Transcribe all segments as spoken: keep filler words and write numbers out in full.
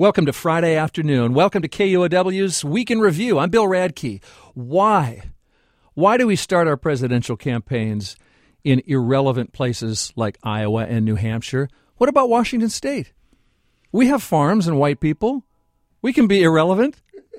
Welcome to Friday afternoon. Welcome to K U O W's Week in Review. I'm Bill Radke. Why? Why do we start our presidential campaigns in irrelevant places like Iowa and New Hampshire? What about Washington State? We have farms and white people. We can be irrelevant.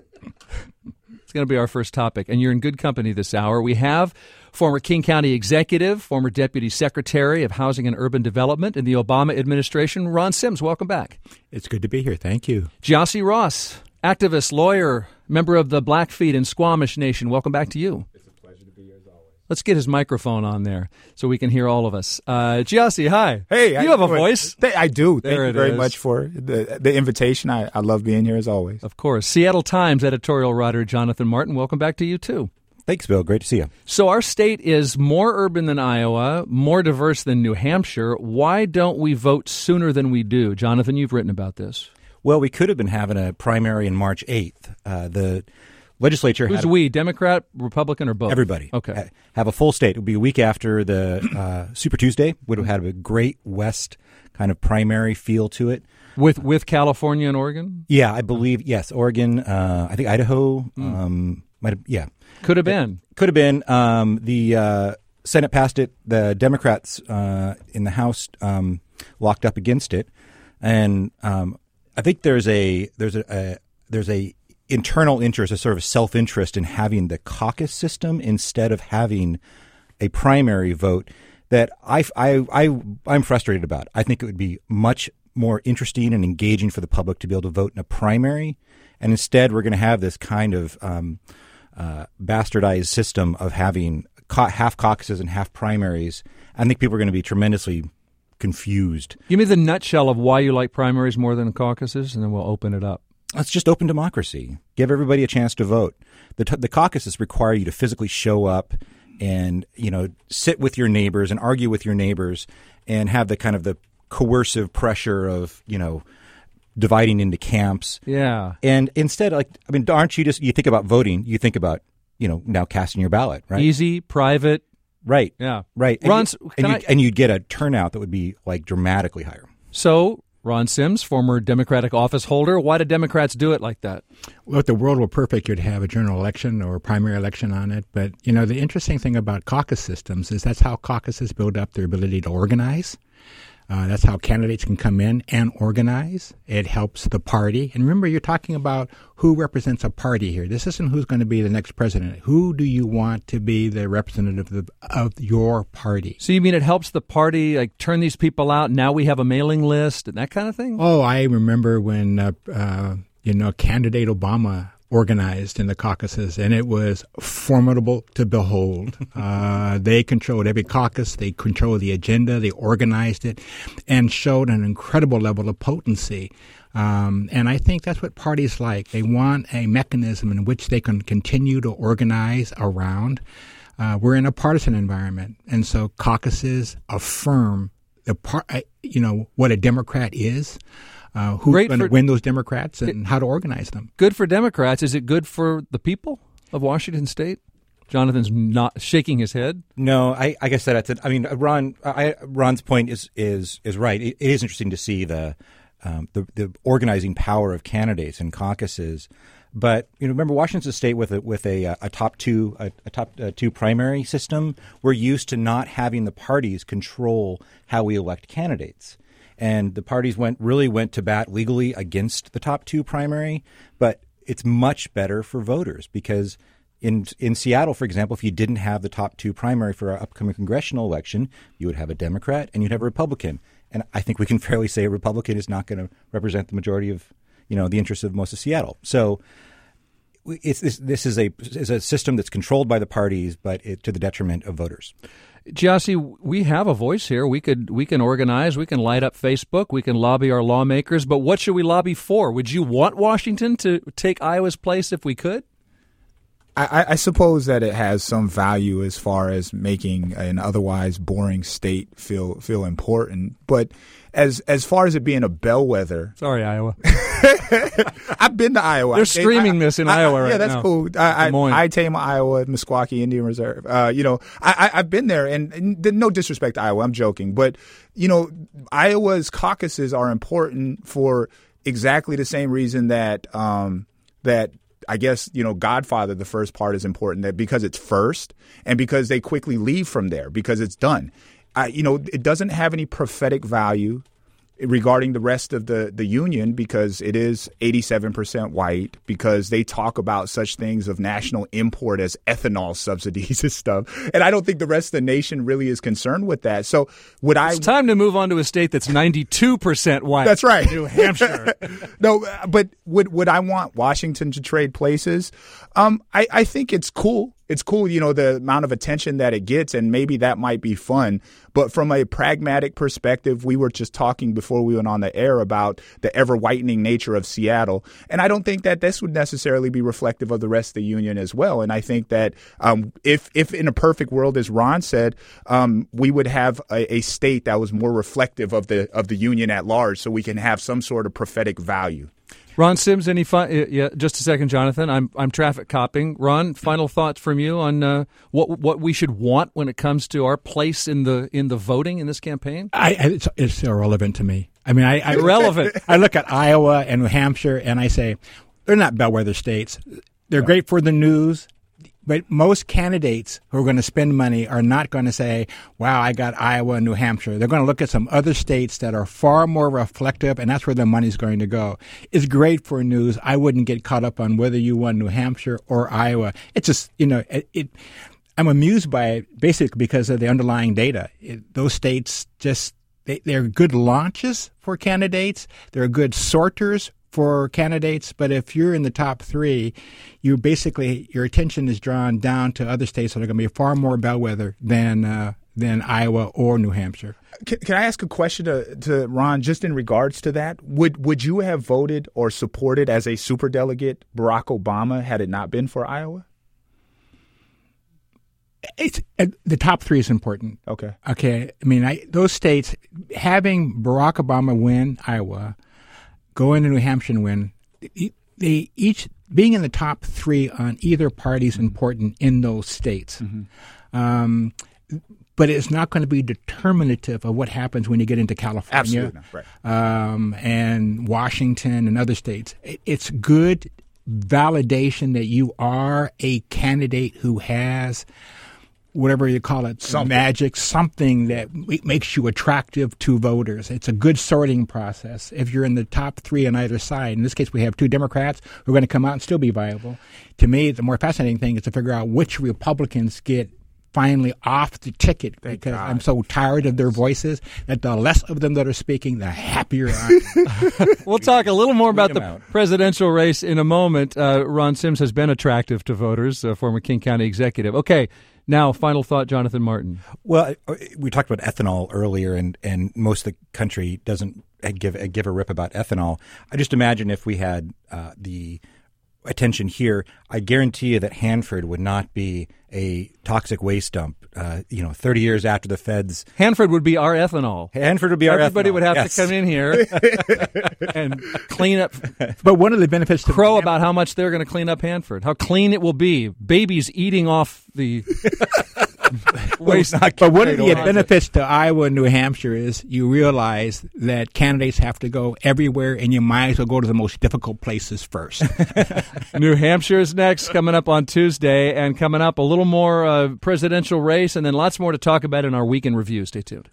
It's going to be our first topic, and you're in good company this hour. We have former King County executive, former Deputy Secretary of Housing and Urban Development in the Obama administration, Ron Sims. Welcome back. It's good to be here. Thank you. Gyasi Ross, activist, lawyer, member of the Blackfeet and Squamish Nation. Welcome back to you. It's a pleasure to be here as always. Let's get his microphone on there so we can hear all of us. Uh, Gyasi, hi. Hey. You have a voice. Th- I do. Thank There you it very is. much for the, the invitation. I, I love being here as always. Of course. Seattle Times editorial writer Jonathan Martin. Welcome back to you, too. Thanks, Bill. Great to see you. So our state is more urban than Iowa, more diverse than New Hampshire. Why don't we vote sooner than we do? Jonathan, you've written about this. Well, we could have been having a primary on March eighth. Uh, the legislature Who's had a, we, Democrat, Republican, or both? everybody. Okay. ha- have a full state. It would be a week after the uh, Super Tuesday. Would have had a great West kind of primary feel to it. With with California and Oregon? Yeah, I believe, yes, Oregon, uh, I think Idaho, um, might have, yeah. Could have been. Could have been. Um, the uh, Senate passed it. The Democrats uh, in the House um, locked up against it, and um, I think there's a there's a, a there's a internal interest, a sort of self interest in having the caucus system instead of having a primary vote that I I I I'm frustrated about. I think it would be much more interesting and engaging for the public to be able to vote in a primary, and instead we're going to have this kind of um, Uh, bastardized system of having ca- half caucuses and half primaries. I think people are going to be tremendously confused. Give me the nutshell of why you like primaries more than caucuses, and then we'll open it up. It's just open democracy. Give everybody a chance to vote. The, t- the caucuses require you to physically show up and, you know, sit with your neighbors and argue with your neighbors and have the kind of the coercive pressure of, you know, dividing into camps. Yeah. And instead, like, I mean, aren't you just, you think about voting, you think about, you know, now casting your ballot, right? Easy, private. Right. Yeah. Right. And, Ron, you, can and, I- you'd, and you'd get a turnout that would be like dramatically higher. So, Ron Sims, former Democratic office holder, why do Democrats do it like that? Well, if the world were perfect, you'd have a general election or a primary election on it. But, you know, the interesting thing about caucus systems is that's how caucuses build up their ability to organize. Uh, that's how candidates can come in and organize. It helps the party. And remember, you're talking about who represents a party here. This isn't who's going to be the next president. Who do you want to be the representative of, the, of your party? So you mean it helps the party, like, turn these people out? Now we have a mailing list and that kind of thing? Oh, I remember when, uh, uh, you know, candidate Obama organized in the caucuses, and it was formidable to behold. Uh, they controlled every caucus. They controlled the agenda. They organized it and showed an incredible level of potency. Um, and I think that's what parties like. They want a mechanism in which they can continue to organize around. Uh, we're in a partisan environment, and so caucuses affirm the par- uh, you know, what a Democrat is. Uh, who's Great going to for- win those Democrats and how to organize them. Good for Democrats. Is it good for the people of Washington State? Jonathan's not shaking his head. No, I, I guess that's it. I mean, Ron, I, Ron's point is is is right. It, it is interesting to see the, um, the the organizing power of candidates and caucuses. But you know, remember Washington State with a with a, a top two a, a top uh, two primary system. We're used to not having the parties control how we elect candidates. And the parties went really went to bat legally against the top two primary, but it's much better for voters because in in Seattle, for example, if you didn't have the top two primary for our upcoming congressional election, you would have a Democrat and you'd have a Republican. And I think we can fairly say a Republican is not going to represent the majority of, you know, the interests of most of Seattle. So it's this this is a is a system that's controlled by the parties, but it, to the detriment of voters. Gyasi, we have a voice here. We could we can organize. We can light up Facebook. We can lobby our lawmakers. But what should we lobby for? Would you want Washington to take Iowa's place if we could? I, I suppose that it has some value as far as making an otherwise boring state feel feel important. But as as far as it being a bellwether, sorry, Iowa. I've been to Iowa. They're streaming I, this in I, Iowa I, right yeah, that's now. cool. I, I, I Tama, Iowa, Meskwaki Indian Reserve. Uh, you know, I, I, I've been there, and, and no disrespect to Iowa. I'm joking, but you know, Iowa's caucuses are important for exactly the same reason that um, that I guess, you know, Godfather, the first part is important, that because it's first and because they quickly leave from there because it's done. I, you know, it doesn't have any prophetic value regarding the rest of the, the union because it is eighty-seven percent white, because they talk about such things of national import as ethanol subsidies and stuff. And I don't think the rest of the nation really is concerned with that. So would I... It's time to move on to a state that's ninety-two percent white. That's right. New Hampshire. No, but would would I want Washington to trade places? Um, I, I think it's cool. It's cool, you know, the amount of attention that it gets, and maybe that might be fun. But from a pragmatic perspective, we were just talking before we went on the air about the ever-whitening nature of Seattle. And I don't think that this would necessarily be reflective of the rest of the union as well. And I think that um, if, if in a perfect world, as Ron said, um, we would have a, a state that was more reflective of the of the union at large, so we can have some sort of prophetic value. Ron Sims, any fi- yeah, just a second, Jonathan. I'm I'm traffic copping. Ron, final thoughts from you on uh, what what we should want when it comes to our place in the in the voting in this campaign? I, it's, it's irrelevant to me. I mean, I, I irrelevant. I look at Iowa and New Hampshire, and I say they're not bellwether states. They're yeah. great for the news. But most candidates who are going to spend money are not going to say, wow, I got Iowa and New Hampshire. They're going to look at some other states that are far more reflective, and that's where the money's going to go. It's great for news. I wouldn't get caught up on whether you won New Hampshire or Iowa. It's just, you know, it, it I'm amused by it basically because of the underlying data. It, those states just, they, they're good launches for candidates. They're good sorters for candidates, but if you're in the top three, you basically your attention is drawn down to other states that are going to be far more bellwether than uh, than Iowa or New Hampshire. Can, can I ask a question to, to Ron just in regards to that? Would would you have voted or supported as a superdelegate Barack Obama had it not been for Iowa? It's uh, the top three is important. Okay. Okay. I mean, I, those states having Barack Obama win Iowa, go into New Hampshire and win. They each being in the top three on either party is important in those states, mm-hmm. um, but it's not going to be determinative of what happens when you get into California, Absolutely not. Right. um, and Washington and other states. It's good validation that you are a candidate who has whatever you call it, something. magic, something that makes you attractive to voters. It's a good sorting process. If you're in the top three on either side, in this case we have two Democrats who are going to come out and still be viable. To me, the more fascinating thing is to figure out which Republicans get finally off the ticket, Thank because God. I'm so tired of their voices that the less of them that are speaking, the happier I am. We'll talk a little more about the out. presidential race in a moment. Uh, Ron Sims has been attractive to voters, uh, former King County executive. Okay. Now, final thought, Jonathan Martin. Well, we talked about ethanol earlier, and, and most of the country doesn't give give a rip about ethanol. I just imagine if we had uh, the attention here, I guarantee you that Hanford would not be a toxic waste dump. Uh, you know, thirty years after the feds, Hanford would be our ethanol. Hanford would be our Everybody ethanol. would have yes. to come in here and clean up. But one of the benefits to crow about how much they're going to clean up Hanford, how clean it will be. Babies eating off the waste. But one of the benefits to Iowa and New Hampshire is you realize that candidates have to go everywhere, and you might as well go to the most difficult places first. New Hampshire is next, coming up on Tuesday, and coming up a little more uh, presidential race, and then lots more to talk about in our weekend review. Stay tuned.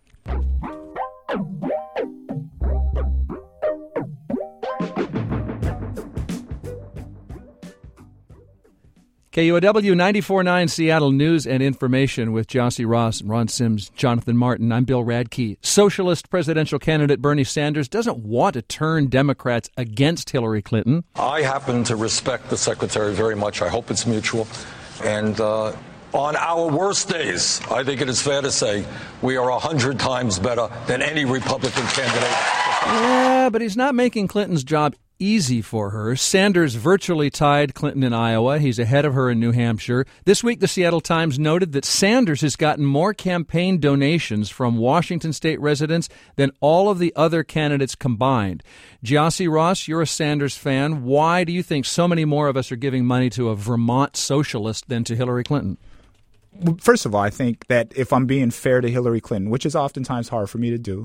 K U O W ninety-four point nine Seattle News and Information with Jossie Ross and Ron Sims, Jonathan Martin. I'm Bill Radke. Socialist presidential candidate Bernie Sanders doesn't want to turn Democrats against Hillary Clinton. I happen to respect the secretary very much. I hope it's mutual. And uh, on our worst days, I think it is fair to say we are a hundred times better than any Republican candidate. Yeah, but he's not making Clinton's job easy for her. Sanders virtually tied Clinton in Iowa. He's ahead of her in New Hampshire. This week, the Seattle Times noted that Sanders has gotten more campaign donations from Washington state residents than all of the other candidates combined. Jossie Ross, you're a Sanders fan. Why do you think so many more of us are giving money to a Vermont socialist than to Hillary Clinton? First of all, I think that if I'm being fair to Hillary Clinton, which is oftentimes hard for me to do,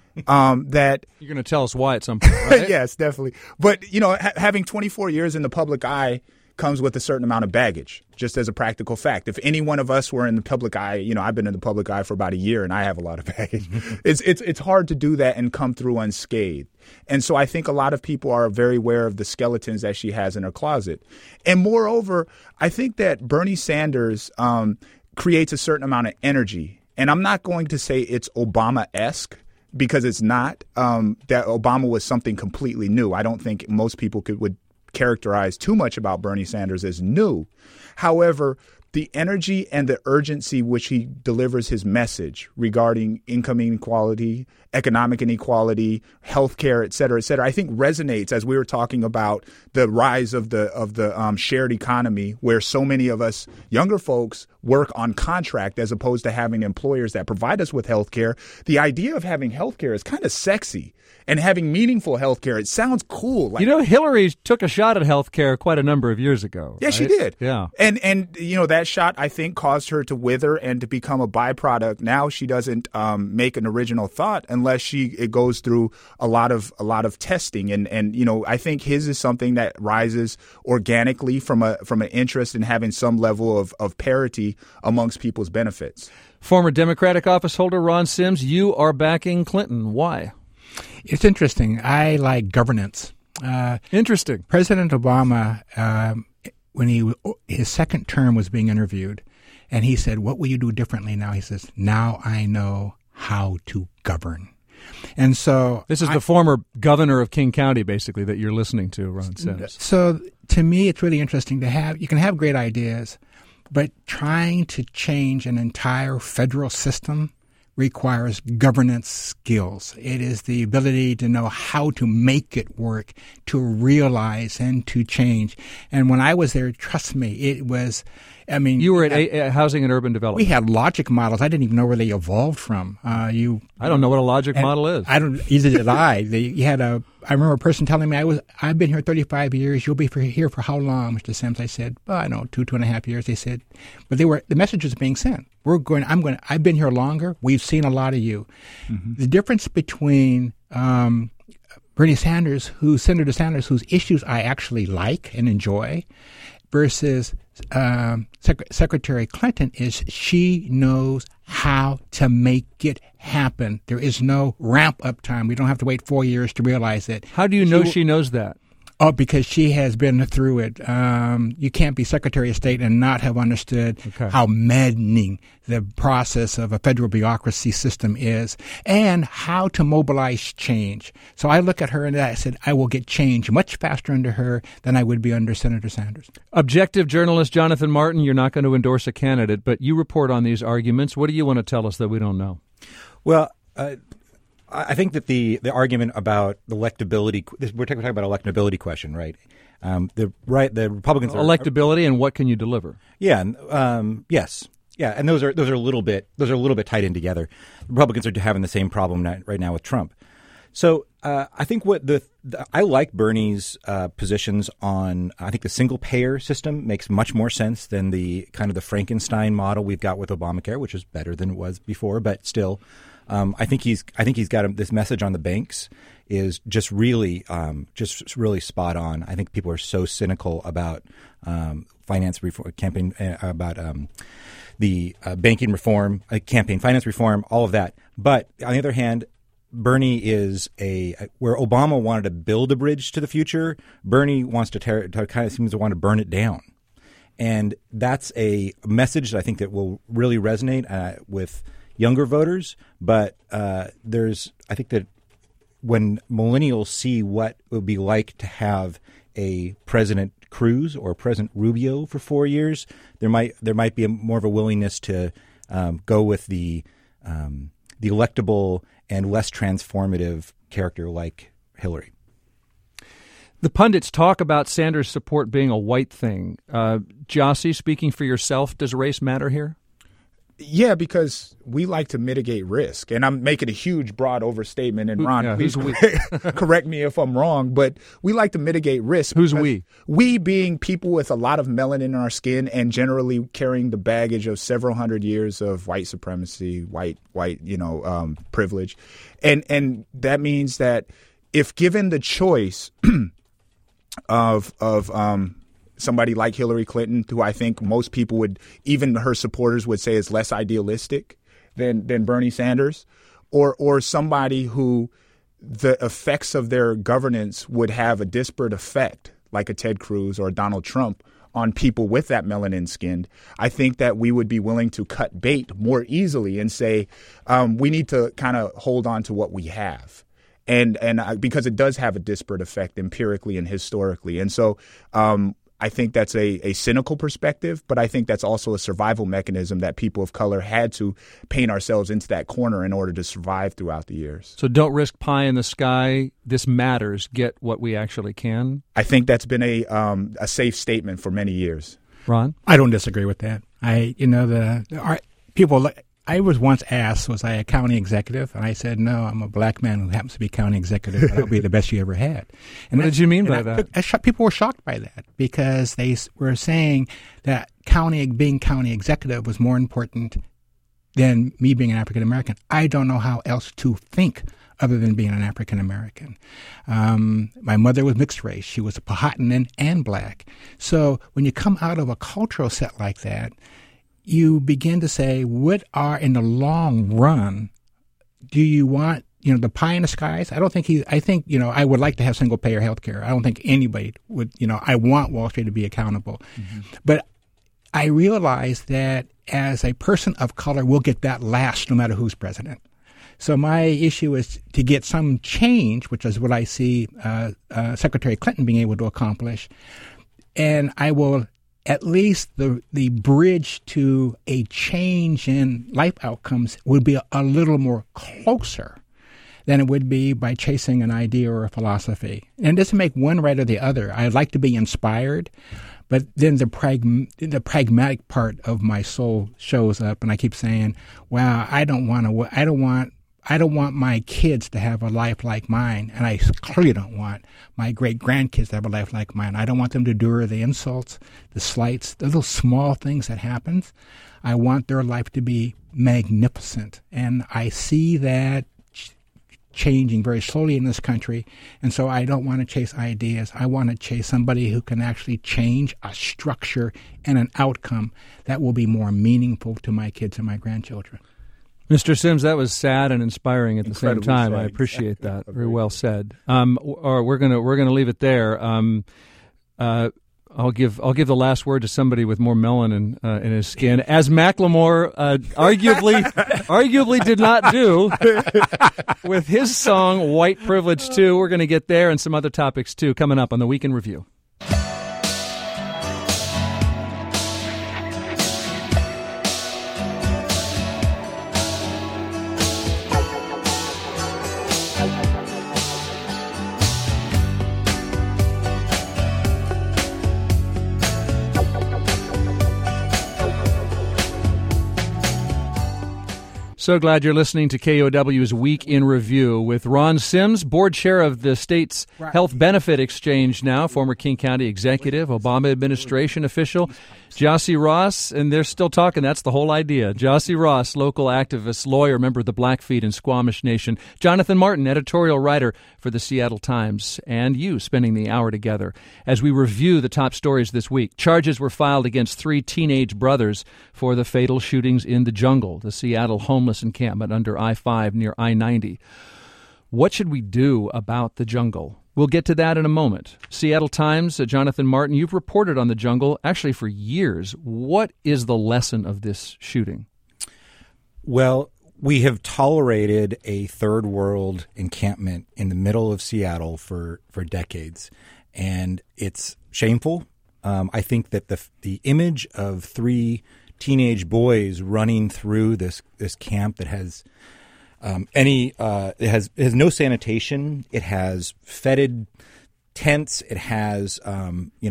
um, that You're going to tell us why at some point, right? yes, definitely. But, you know, ha- having twenty-four years in the public eye comes with a certain amount of baggage, just as a practical fact. If any one of us were in the public eye, you know, I've been in the public eye for about a year and I have a lot of baggage. it's it's it's hard to do that and come through unscathed. And so I think a lot of people are very aware of the skeletons that she has in her closet. And moreover, I think that Bernie Sanders um, creates a certain amount of energy. And I'm not going to say it's Obama-esque, because it's not. Um, that Obama was something completely new. I don't think most people could would characterize too much about Bernie Sanders as new. However, the energy and the urgency which he delivers his message regarding income inequality, economic inequality, healthcare, et cetera, et cetera, I think resonates as we were talking about the rise of the of the um, shared economy, where so many of us younger folks work on contract as opposed to having employers that provide us with healthcare. The idea of having healthcare is kind of sexy. And having meaningful health care, it sounds cool. Like, you know, Hillary took a shot at health care quite a number of years ago. Yeah, right? she did. Yeah. And, and you know, that shot, I think, caused her to wither and to become a byproduct. Now she doesn't um, make an original thought unless she it goes through a lot of a lot of testing. And, and you know, I think his is something that rises organically from a from an interest in having some level of, of parity amongst people's benefits. Former Democratic office holder Ron Sims, you are backing Clinton. Why? It's interesting. I like governance. Uh, Interesting. President Obama, um, when he his second term was being interviewed, and he said, "What will you do differently now?" He says, "Now I know how to govern." And so this is I, the former governor of King County, basically, that you're listening to, Ron Sims. So to me, it's really interesting to have. You can have great ideas, but trying to change an entire federal system requires governance skills. It is the ability to know how to make it work, to realize and to change. And when I was there, trust me, it was, I mean. You were at a, a Housing and Urban Development. We had logic models. I didn't even know where they evolved from. Uh, you. I don't know what a logic model is. I don't, either did I. They, you had a, I remember a person telling me, I was, I've been here thirty-five years. You'll be for, here for how long, Mister Sims? I said, well, I don't know, two, two and a half years. They said, but they were, the message was being sent. We're going, I'm going, I've been here longer. We've seen a lot of you. Mm-hmm. The difference between um, Bernie Sanders, who, Senator Sanders, whose issues I actually like and enjoy, versus um, Sec- Secretary Clinton is she knows how to make it happen. There is no ramp up time. We don't have to wait four years to realize it. How do you know she, she knows that? Oh, because she has been through it. Um, you can't be Secretary of State and not have understood okay. how maddening the process of a federal bureaucracy system is and how to mobilize change. So I look at her and I said, I will get change much faster under her than I would be under Senator Sanders. Objective journalist Jonathan Martin, you're not going to endorse a candidate, but you report on these arguments. What do you want to tell us that we don't know? Well, uh, I think that the, the argument about electability, we're talking about electability question, right? Um, the right, the Republicans are electability, and what can you deliver? Yeah, um, yes, yeah, and those are those are a little bit those are a little bit tied in together. The Republicans are having the same problem right now with Trump. So uh, I think what the, the I like Bernie's uh, positions on. I think the single payer system makes much more sense than the kind of the Frankenstein model we've got with Obamacare, which is better than it was before, but still. Um, I think he's. I think he's got a, this message on the banks is just really, um, just really spot on. I think people are so cynical about um, finance reform, campaign uh, about um, the uh, banking reform, uh, campaign finance reform, all of that. But on the other hand, Bernie is a where Obama wanted to build a bridge to the future. Bernie wants to tear, to kind of seems to want to burn it down, and that's a message that I think that will really resonate uh, with younger voters, but uh, there's I think that when millennials see what it would be like to have a President Cruz or President Rubio for four years, there might there might be a, more of a willingness to um, go with the um, the electable and less transformative character like Hillary. The pundits talk about Sanders' support being a white thing. Uh, Jossie, speaking for yourself, does race matter here? Yeah, because we like to mitigate risk. And I'm making a huge, broad overstatement. And Ron, yeah, please who's correct me if I'm wrong. But we like to mitigate risk. Who's we? We being people with a lot of melanin in our skin and generally carrying the baggage of several hundred years of white supremacy, white, white, you know, um, privilege. And, and that means that if given the choice of, of, um, somebody like Hillary Clinton, who I think most people would, even her supporters would say is less idealistic than than Bernie Sanders, or or somebody who the effects of their governance would have a disparate effect, like a Ted Cruz or a Donald Trump, on people with that melanin skin, I think that we would be willing to cut bait more easily and say um, we need to kind of hold on to what we have. And and I, because it does have a disparate effect empirically and historically. And so um, I think that's a, a cynical perspective, but I think that's also a survival mechanism that people of color had to paint ourselves into that corner in order to survive throughout the years. So don't risk pie in the sky. This matters. Get what we actually can. I think that's been a um, a safe statement for many years. Ron? I don't disagree with that. I, you know, the, the our, people. I was once asked, was I a county executive? And I said, no, I'm a black man who happens to be county executive, but I'll be the best you ever had. And what did you mean by I, that? I, I, people were shocked by that because they were saying that county being county executive was more important than me being an African American. I don't know how else to think other than being an African American. Um, my mother was mixed race. She was a Powhatan and, and black. So when you come out of a cultural set like that, you begin to say, what are, in the long run, do you want, you know, the pie in the skies? I don't think he, I think, you know, I would like to have single payer health care. I don't think anybody would, you know, I want Wall Street to be accountable. Mm-hmm. But I realize that as a person of color, we'll get that last no matter who's president. So my issue is to get some change, which is what I see uh, uh, Secretary Clinton being able to accomplish. And I will at least the the bridge to a change in life outcomes would be a, a little more closer than it would be by chasing an idea or a philosophy. And it doesn't make one right or the other. I'd like to be inspired, but then the prag- the pragmatic part of my soul shows up, and I keep saying, "Wow, I don't want to. I don't want." I don't want my kids to have a life like mine, and I clearly don't want my great-grandkids to have a life like mine. I don't want them to endure the insults, the slights, the little small things that happen. I want their life to be magnificent, and I see that ch- changing very slowly in this country, and so I don't want to chase ideas. I want to chase somebody who can actually change a structure and an outcome that will be more meaningful to my kids and my grandchildren. Mister Sims, that was sad and inspiring at the Incredibly same time. sad. I appreciate that. Very well said. Um, or we're gonna we're gonna leave it there. Um, uh, I'll give I'll give the last word to somebody with more melanin uh, in his skin, as Macklemore uh, arguably arguably did not do with his song "White Privilege" too. We're gonna get there and some other topics too coming up on the Week in Review. So glad you're listening to K O W's Week in Review with Ron Sims, board chair of the state's Health Benefit Exchange now, former King County executive, Obama administration official, Jossie Ross, and they're still talking. That's the whole idea. Jossie Ross, local activist, lawyer, member of the Blackfeet and Squamish Nation. Jonathan Martin, editorial writer for the Seattle Times, and you spending the hour together as we review the top stories this week. Charges were filed against three teenage brothers for the fatal shootings in the jungle, the Seattle homeless encampment under I five near I ninety. What should we do about the jungle? We'll get to that in a moment. Seattle Times, uh, Jonathan Martin, you've reported on the jungle actually for years. What is the lesson of this shooting? Well, we have tolerated a third world encampment in the middle of Seattle for, for decades, and it's shameful. Um, I think that the the image of three teenage boys running through this this camp that has um, any uh, it has it has no sanitation, it has fetid tents, it has um, you know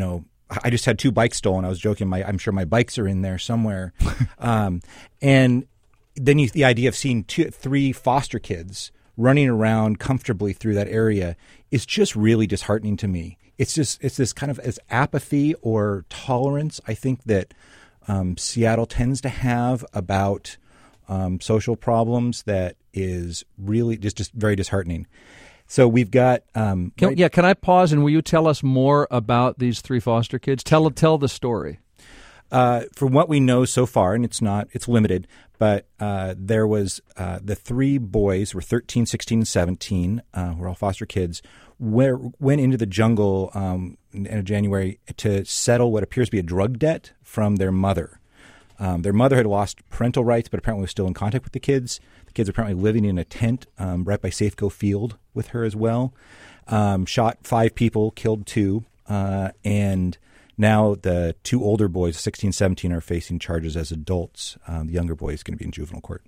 I just had two bikes stolen. I was joking. My, I'm sure my bikes are in there somewhere. um, and then you, the idea of seeing two, three foster kids running around comfortably through that area is just really disheartening to me. It's just it's this kind of it's apathy or tolerance, I think, that um, Seattle tends to have about um, social problems that is really just, just very disheartening. So we've got um, can, right, yeah. Can I pause and will you tell us more about these three foster kids? Tell tell the story. Uh, from what we know so far, and it's not it's limited, but uh, there was uh, the three boys were thirteen, sixteen, and seventeen. Uh, were all foster kids. Where, went into the jungle um, in, in January to settle what appears to be a drug debt from their mother. Um, their mother had lost parental rights, but apparently was still in contact with the kids. The kids are apparently living in a tent um, right by Safeco Field with her as well. Um, shot five people, killed two, uh, and now the two older boys, sixteen, seventeen, are facing charges as adults. Um, the younger boy is going to be in juvenile court.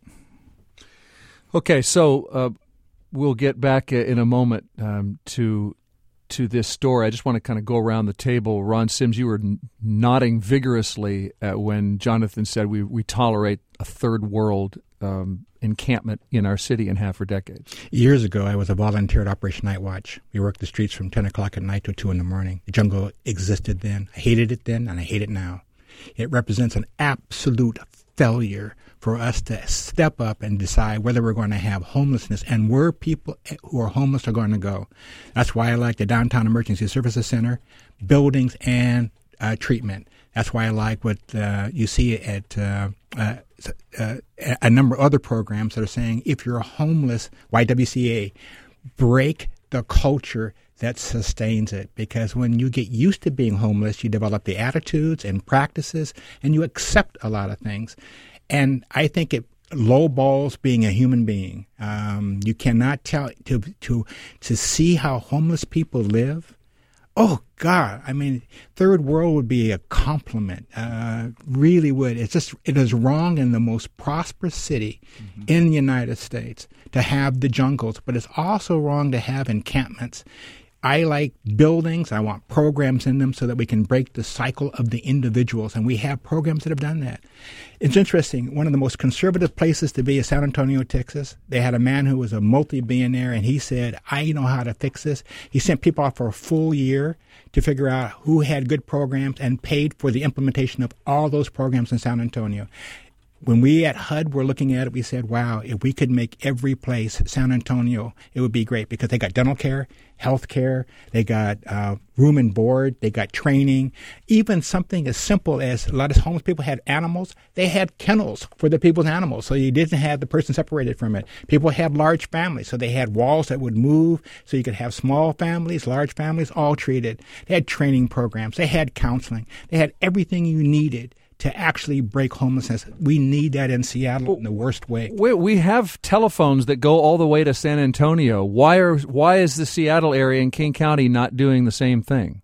Okay, so uh, we'll get back in a moment um, to to this story. I just want to kind of go around the table. Ron Sims, you were n- nodding vigorously at when Jonathan said we, we tolerate a third world um, encampment in our city and have for decades. Years ago, I was a volunteer at Operation Night Watch. We worked the streets from ten o'clock at night to two in the morning. The jungle existed then. I hated it then, and I hate it now. It represents an absolute failure for us to step up and decide whether we're going to have homelessness and where people who are homeless are going to go. That's why I like the Downtown Emergency Services Center, buildings, and uh, treatment. That's why I like what uh, you see at uh, uh, uh, a number of other programs that are saying if you're homeless, Y W C A, break the culture that sustains it. Because when you get used to being homeless, you develop the attitudes and practices, and you accept a lot of things. And I think it lowballs being a human being. Um, you cannot tell to to to see how homeless people live. Oh God! I mean, third world would be a compliment. Uh, really would. It's just it is wrong in the most prosperous city mm-hmm. in the United States to have the jungles, but it's also wrong to have encampments. I like buildings. I want programs in them so that we can break the cycle of the individuals, and we have programs that have done that. It's interesting. One of the most conservative places to be is San Antonio, Texas. They had a man who was a multi-billionaire, and he said, I know how to fix this. He sent people out for a full year to figure out who had good programs and paid for the implementation of all those programs in San Antonio. When we at H U D were looking at it, we said, wow, if we could make every place San Antonio, it would be great because they got dental care, health care, they got uh, room and board, they got training. Even something as simple as a lot of homeless people had animals. They had kennels for the people's animals, so you didn't have the person separated from it. People had large families, so they had walls that would move, so you could have small families, large families, all treated. They had training programs. They had counseling. They had everything you needed to actually break homelessness. We need that in Seattle in the worst way. We, we have telephones that go all the way to San Antonio. Why are why is the Seattle area and King County not doing the same thing?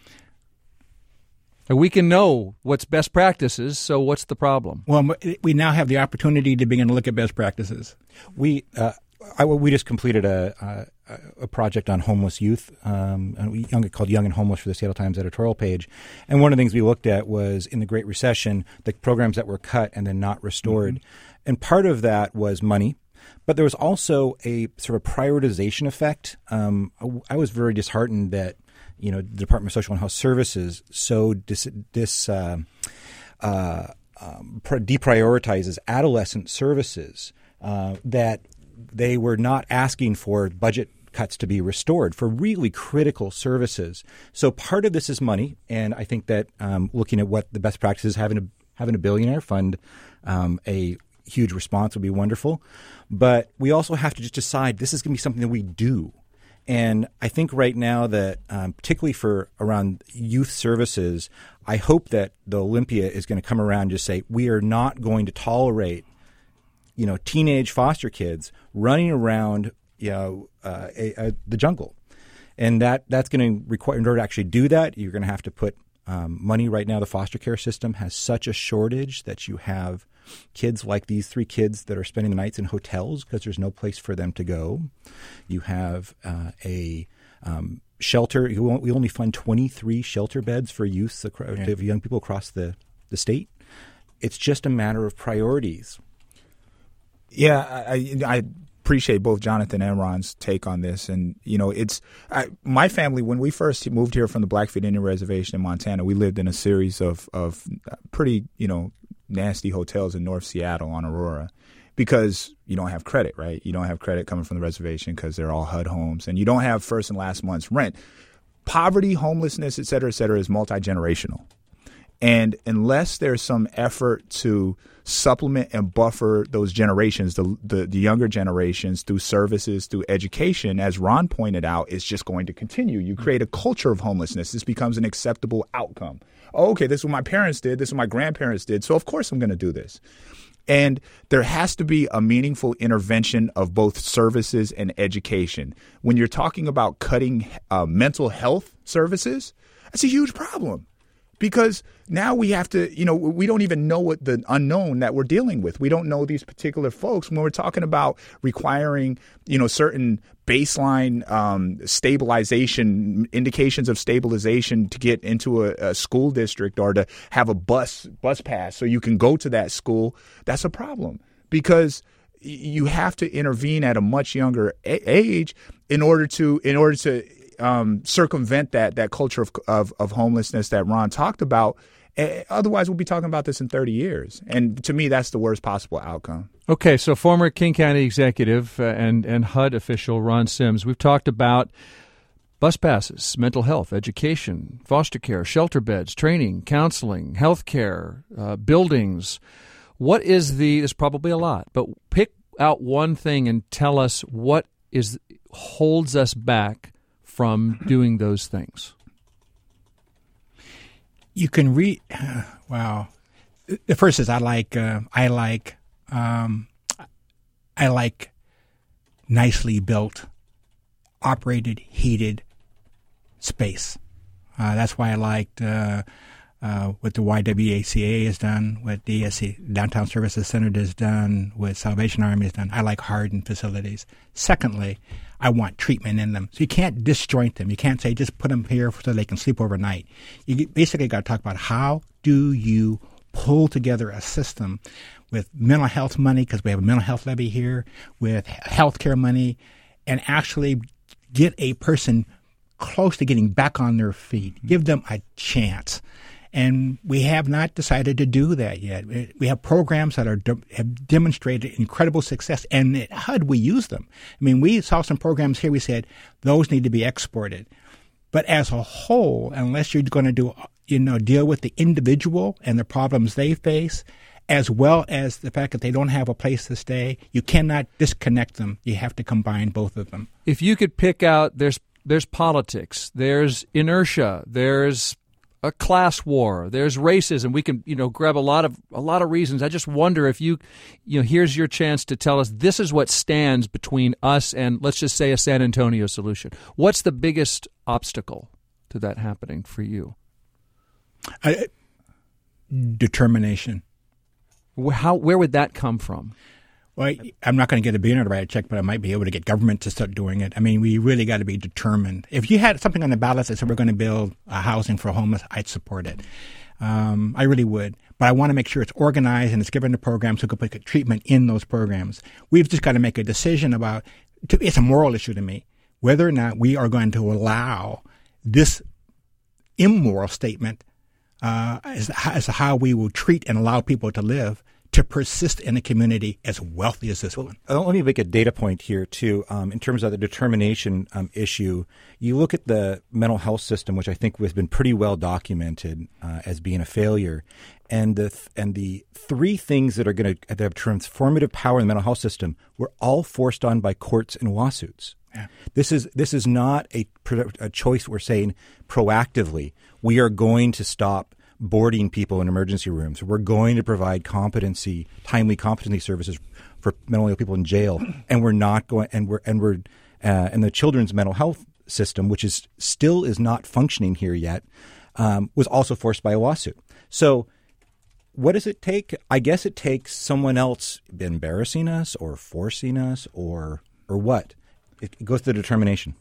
We can know what's best practices, so what's the problem? Well, we now have the opportunity to begin to look at best practices. We uh, I, we just completed a, a, a project on homeless youth, um, young, called Young and Homeless for the Seattle Times editorial page. And one of the things we looked at was in the Great Recession, the programs that were cut and then not restored. Mm-hmm. And part of that was money. But there was also a sort of prioritization effect. Um, I, I was very disheartened that, you know, the Department of Social and Health Services so dis, dis uh, uh, um, deprioritizes adolescent services uh, that they were not asking for budget cuts to be restored for really critical services. So part of this is money, and I think that um, looking at what the best practices, having a having a billionaire fund um, a huge response would be wonderful. But we also have to just decide this is going to be something that we do. And I think right now that um, particularly for around youth services, I hope that the Olympia is going to come around and just say we are not going to tolerate you know, teenage foster kids running around, you know, uh, a, a, the jungle. And that, that's going to require, in order to actually do that, you're going to have to put um, money. Right now, the foster care system has such a shortage that you have kids like these three kids that are spending the nights in hotels because there's no place for them to go. You have uh, a um, shelter. We only fund twenty-three shelter beds for youth, yeah. young people across the, the state. It's just a matter of priorities. Yeah, I, I appreciate both Jonathan and Ron's take on this. And, you know, it's I, my family, when we first moved here from the Blackfeet Indian Reservation in Montana, we lived in a series of, of pretty, you know, nasty hotels in North Seattle on Aurora. Because you don't have credit, right? You don't have credit coming from the reservation because they're all H U D homes. And you don't have first and last month's rent. Poverty, homelessness, et cetera, et cetera, is multi-generational. And unless there's some effort to supplement and buffer those generations, the, the the younger generations, through services, through education, as Ron pointed out, it's just going to continue. You create a culture of homelessness. This becomes an acceptable outcome. Oh, okay, this is what my parents did. This is what my grandparents did. So, of course, I'm going to do this. And there has to be a meaningful intervention of both services and education. When you're talking about cutting uh, mental health services, that's a huge problem. Because now we have to, you know, we don't even know what the unknown that we're dealing with. We don't know these particular folks. When we're talking about requiring, you know, certain baseline um, stabilization, indications of stabilization to get into a, a school district or to have a bus bus pass so you can go to that school, that's a problem. Because you have to intervene at a much younger a- age in order to in order to Um, circumvent that that culture of, of of homelessness that Ron talked about. Uh, otherwise, we'll be talking about this in thirty years. And to me, that's the worst possible outcome. Okay, so former King County executive uh, and, and H U D official Ron Sims, we've talked about bus passes, mental health, education, foster care, shelter beds, training, counseling, health care, uh, buildings. What is the, there's probably a lot, but pick out one thing and tell us what is holds us back from doing those things. You can read. Uh, wow. The first is I like. Uh, I like. Um, I like nicely built, operated, heated space. Uh, that's why I liked uh, uh, what the Y W C A has done, what D S C Downtown Services Center has done, what Salvation Army has done. I like hardened facilities. Secondly, I want treatment in them. So you can't disjoint them. You can't say just put them here so they can sleep overnight. You basically got to talk about how do you pull together a system with mental health money, because we have a mental health levy here, with health care money, and actually get a person close to getting back on their feet. Give them a chance. And we have not decided to do that yet. We have programs that are have demonstrated incredible success, and at H U D we use them. I mean, we saw some programs here. We said those need to be exported, but as a whole, unless you're going to do, you know, deal with the individual and the problems they face, as well as the fact that they don't have a place to stay, you cannot disconnect them. You have to combine both of them. If you could pick out, there's there's politics, there's inertia, there's a class war, there's racism. We can, you know, grab a lot of a lot of reasons. I just wonder if you, you know, here's your chance to tell us this is what stands between us and, let's just say, a San Antonio solution. What's the biggest obstacle to that happening for you? Uh, determination. How? Where would that come from? Well, I'm not going to get a billion to write a check, but I might be able to get government to start doing it. I mean, we really got to be determined. If you had something on the ballot that said we're going to build a housing for homeless, I'd support it. Um, I really would. But I want to make sure it's organized and it's given the programs so we can put treatment in those programs. We've just got to make a decision about, it's a moral issue to me, whether or not we are going to allow this immoral statement uh, as, as how we will treat and allow people to live to persist in a community as wealthy as this one. Let me make a data point here, too. Um, in terms of the determination um, issue, you look at the mental health system, which I think has been pretty well documented uh, as being a failure. And the th- and the three things that are going to have transformative power in the mental health system were all forced on by courts and lawsuits. Yeah. This is this is not a, a choice we're saying proactively. We are going to stop boarding people in emergency rooms. We're going to provide competency, timely competency services for mentally ill people in jail, and we're not going. And we're and we're uh, and the children's mental health system, which is still is not functioning here yet, um, was also forced by a lawsuit. So, what does it take? I guess it takes someone else embarrassing us or forcing us or or what. It, it goes to the determination.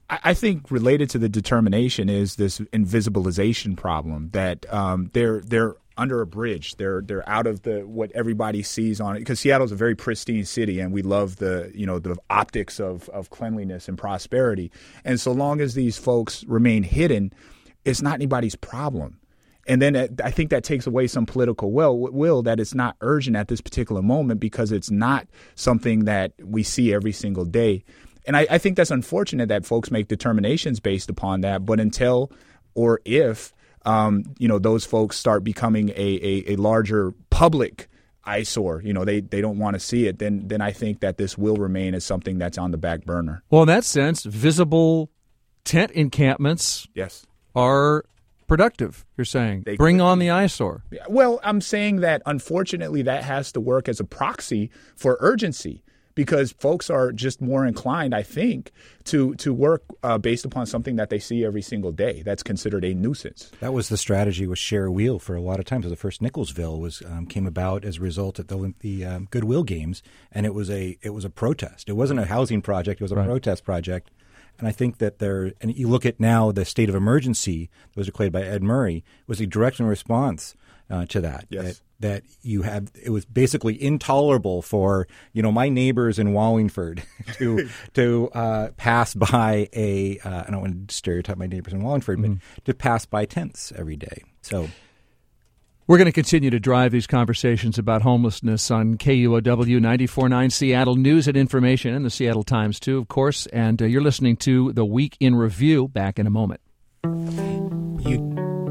I think related to the determination is this invisibilization problem that um, they're they're under a bridge. They're they're out of the what everybody sees on it, because Seattle's a very pristine city and we love the you know the optics of of cleanliness and prosperity. And so long as these folks remain hidden, it's not anybody's problem. And then I think that takes away some political will, will that it's not urgent at this particular moment because it's not something that we see every single day. And I, I think that's unfortunate that folks make determinations based upon that. But until or if, um, you know, those folks start becoming a, a, a larger public eyesore, you know, they, they don't want to see it, then then I think that this will remain as something that's on the back burner. Well, in that sense, visible tent encampments yes. are productive, you're saying. They Bring could on be. the eyesore. Well, I'm saying that unfortunately that has to work as a proxy for urgency, because folks are just more inclined, I think, to to work uh, based upon something that they see every single day. That's considered a nuisance. That was the strategy with Share a Wheel for a lot of times. The first Nicholsville was um, came about as a result of the, the um, Goodwill Games, and it was a it was a protest. It wasn't a housing project; it was a right. protest project. And I think that there, and you look at now the state of emergency that was declared by Ed Murray was a direct response uh, to that. Yes. That, that you have, it was basically intolerable for, you know, my neighbors in Wallingford to to uh, pass by a, uh, I don't want to stereotype my neighbors in Wallingford, mm-hmm. but to pass by tents every day. So we're going to continue to drive these conversations about homelessness on K U O W ninety-four point nine Seattle News and Information, and the Seattle Times, too, of course. And uh, you're listening to The Week in Review. Back in a moment. You.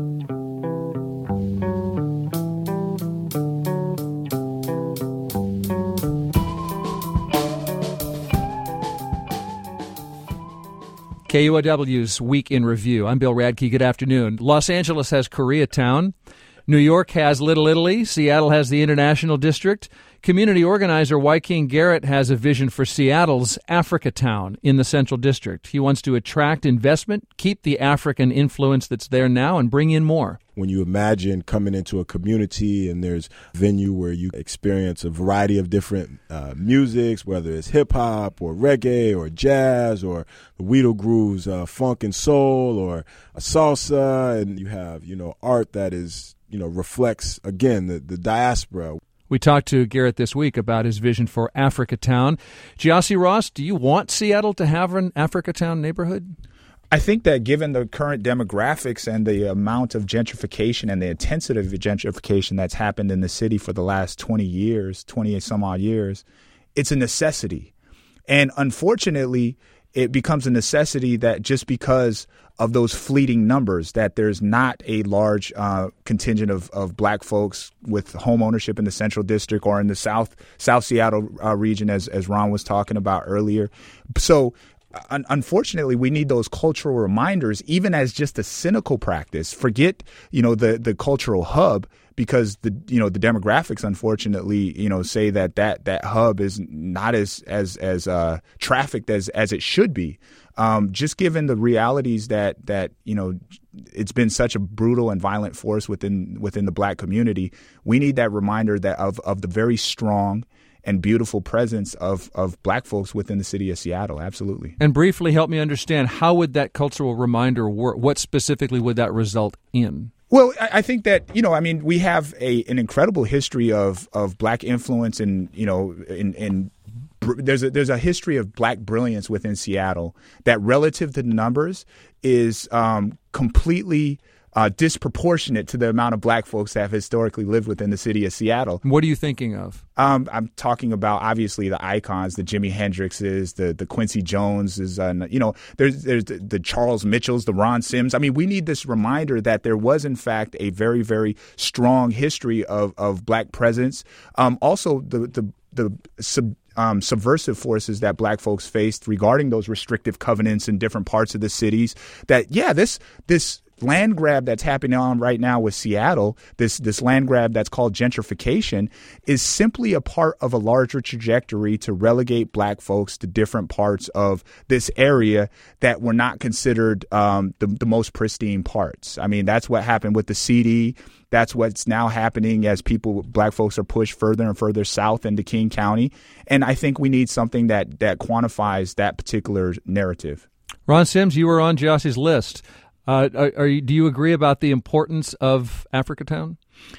K U O W's Week in Review. I'm Bill Radke. Good afternoon. Los Angeles has Koreatown. New York has Little Italy. Seattle has the International District. Community organizer Joaquin Garrett has a vision for Seattle's Africatown in the Central District. He wants to attract investment, keep the African influence that's there now, and bring in more. When you imagine coming into a community and there's a venue where you experience a variety of different uh, musics, whether it's hip-hop or reggae or jazz or the Weedle Grooves, uh, funk and soul, or a salsa, and you have, you know, art that is, you know, reflects, again, the, the diaspora. We talked to Garrett this week about his vision for Africatown. Giassi Ross, do you want Seattle to have an Africatown neighborhood? I think that given the current demographics and the amount of gentrification and the intensity of gentrification that's happened in the city for the last twenty years, twenty some odd years, it's a necessity. And unfortunately, it becomes a necessity that just because of those fleeting numbers, that there's not a large uh, contingent of, of black folks with home ownership in the Central District or in the South South Seattle uh, region, as, as Ron was talking about earlier. So un- unfortunately, we need those cultural reminders, even as just a cynical practice. Forget, you know, the, the cultural hub, because the you know the demographics, unfortunately, you know, say that that, that hub is not as as as uh, trafficked as as it should be. Um, just given the realities that that you know it's been such a brutal and violent force within within the black community, we need that reminder that of of the very strong and beautiful presence of of black folks within the city of Seattle. Absolutely. And briefly, help me understand, how would that cultural reminder work? What specifically would that result in? Well, I think that, you know, I mean, we have a an incredible history of of black influence, and, you know, in, in there's a there's a history of black brilliance within Seattle that, relative to the numbers, is um, completely uh, disproportionate to the amount of black folks that have historically lived within the city of Seattle. What are you thinking of? Um, I'm talking about, obviously, the icons, the Jimi Hendrixes, the the Quincy Joneses, and, you know, there's there's the, the Charles Mitchells, the Ron Sims. I mean, we need this reminder that there was, in fact, a very, very strong history of of black presence. Um, also, the the the sub, um, subversive forces that black folks faced regarding those restrictive covenants in different parts of the cities. That yeah, this this. land grab that's happening on right now with Seattle, this this land grab that's called gentrification, is simply a part of a larger trajectory to relegate black folks to different parts of this area that were not considered um, the, the most pristine parts. I mean, that's what happened with the C D. That's what's now happening as people, black folks, are pushed further and further south into King County. And I think we need something that that quantifies that particular narrative. Ron Sims, you were on Joss's list. Uh, are, are you, do you agree about the importance of Africatown?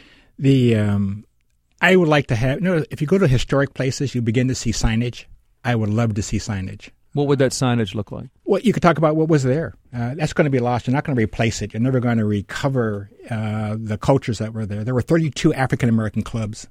The um, I would like to have, you know, if you go to historic places, you begin to see signage. I would love to see signage. What would that signage look like? Well, you could talk about what was there. Uh, that's going to be lost. You're not going to replace it. You're never going to recover uh, the cultures that were there. There were thirty-two African-American clubs.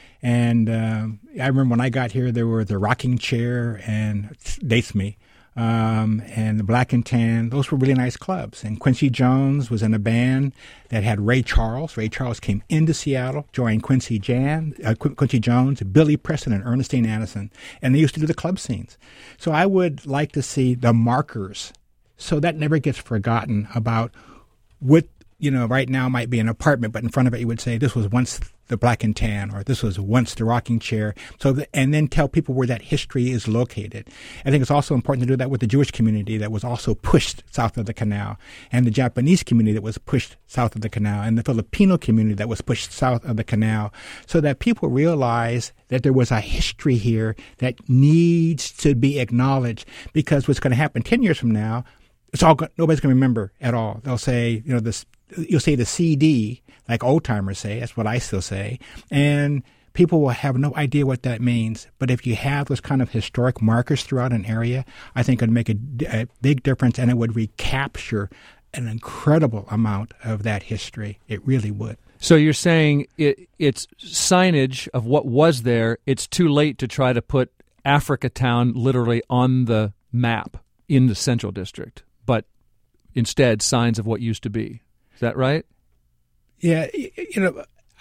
And uh, I remember when I got here, there were the Rocking Chair and dates me, um, and the Black and Tan. Those were really nice clubs. And Quincy Jones was in a band that had Ray Charles. Ray Charles came into Seattle, joined Quincy Jan, uh, Qu- Quincy Jones, Billy Preston, and Ernestine Anderson. And they used to do the club scenes. So I would like to see the markers so that never gets forgotten about what, you know, right now might be an apartment, but in front of it you would say this was once the Black and Tan, or this was once the Rocking Chair. So, the, and then tell people where that history is located. I think it's also important to do that with the Jewish community that was also pushed south of the canal, and the Japanese community that was pushed south of the canal, and the Filipino community that was pushed south of the canal, so that people realize that there was a history here that needs to be acknowledged. Because what's going to happen ten years from now, it's all nobody's going to remember at all. They'll say, you know, this. You'll say the C D, like old timers say. That's what I still say. And people will have no idea what that means. But if you have those kind of historic markers throughout an area, I think it would make a, a big difference, and it would recapture an incredible amount of that history. It really would. So you're saying it, it's signage of what was there. It's too late to try to put Africatown literally on the map in the Central District, but instead signs of what used to be. Is that right? Yeah, you know,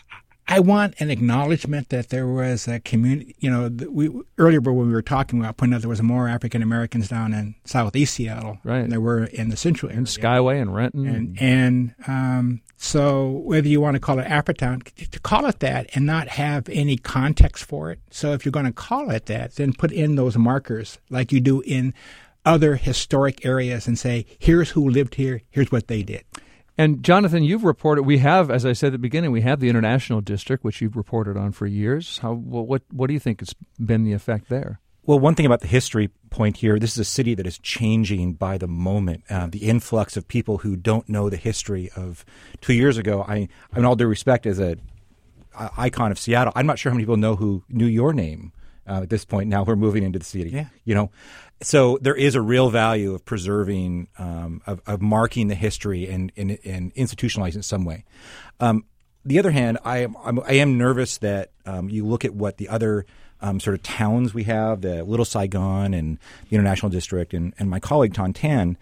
I want an acknowledgement that there was a community. You know, we earlier when we were talking about pointing out there was more African Americans down in Southeast Seattle right. than there were in the Central area, in Skyway and Renton, and and um, so whether you want to call it Africatown, to call it that and not have any context for it. So if you're going to call it that, then put in those markers like you do in other historic areas and say, here's who lived here, here's what they did. And Jonathan, you've reported, we have, as I said at the beginning, we have the International District, which you've reported on for years. How, what, what do you think has been the effect there? Well, one thing about the history point here, this is a city that is changing by the moment. Uh, the influx of people who don't know the history of two years ago, I, in all due respect, as a, a icon of Seattle, I'm not sure how many people know who knew your name uh, at this point. Now we're moving into the city. Yeah. You know, so there is a real value of preserving, um, of, of marking the history and, and, and institutionalizing it in some way. Um, the other hand, I am I'm, I am nervous that um, you look at what the other um, sort of towns we have, the Little Saigon and the International District, and, and my colleague Ton Tan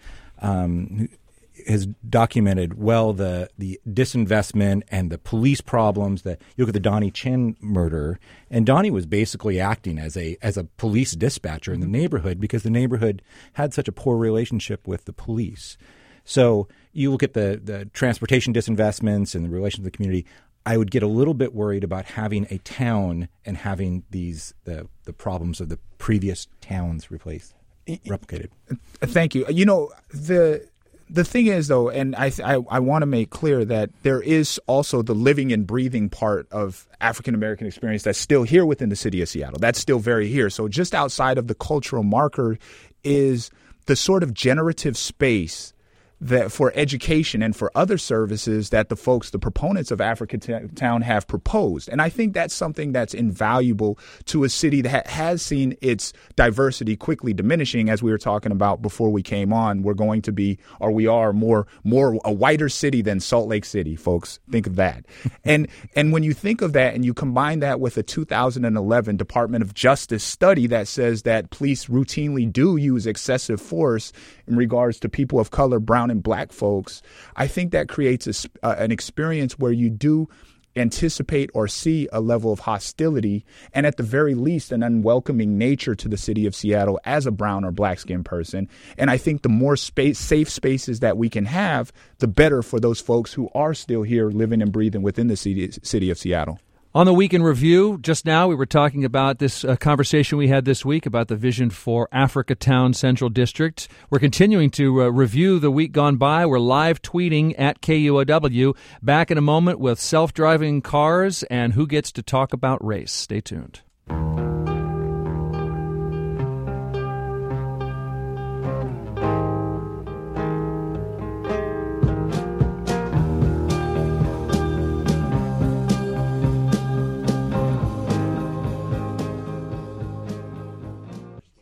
um, has documented well the the disinvestment and the police problems. That you look at the Donnie Chin murder, and Donnie was basically acting as a as a police dispatcher in the neighborhood because the neighborhood had such a poor relationship with the police. So you look at the the transportation disinvestments and the relations with the community. I would get a little bit worried about having a town and having these the the problems of the previous towns replaced, replicated. Thank you. You know, the the thing is, though, and I I, I want to make clear that there is also the living and breathing part of African American experience that's still here within the city of Seattle. That's still very here. So just outside of the cultural marker is the sort of generative space that for education and for other services that the folks, the proponents of Africatown have proposed. And I think that's something that's invaluable to a city that has seen its diversity quickly diminishing. As we were talking about before we came on, we're going to be, or we are more, more a whiter city than Salt Lake City, folks. Think of that. and, and when you think of that and you combine that with a two thousand eleven Department of Justice study that says that police routinely do use excessive force in regards to people of color, brown and black folks, I think that creates a, uh, an experience where you do anticipate or see a level of hostility and at the very least an unwelcoming nature to the city of Seattle as a brown or black skinned person. And I think the more space, safe spaces that we can have, the better for those folks who are still here living and breathing within the city, city of Seattle. On the Week in Review, just now we were talking about this uh, conversation we had this week about the vision for Africatown Central District. We're continuing to uh, review the week gone by. We're live tweeting at K U O W. Back in a moment with self-driving cars and who gets to talk about race. Stay tuned.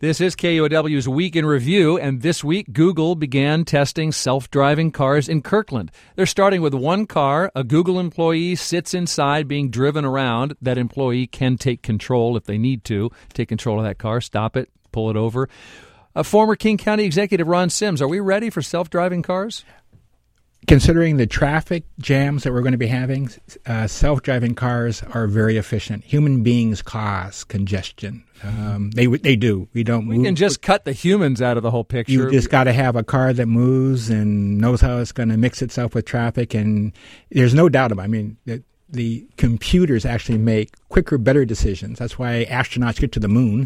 This is K U O W's Week in Review, and this week Google began testing self-driving cars in Kirkland. They're starting with one car. A Google employee sits inside being driven around. That employee can take control if they need to, take control of that car, stop it, pull it over. A former King County executive, Ron Sims, are we ready for self-driving cars? Considering the traffic jams that we're going to be having, uh, self-driving cars are very efficient. Human beings cause congestion. Um, they they do. We don't. We move. can just cut the humans out of the whole picture. You just got to have a car that moves and knows how it's going to mix itself with traffic. And there's no doubt about it. I mean, the, the computers actually make quicker, better decisions. That's why astronauts get to the moon.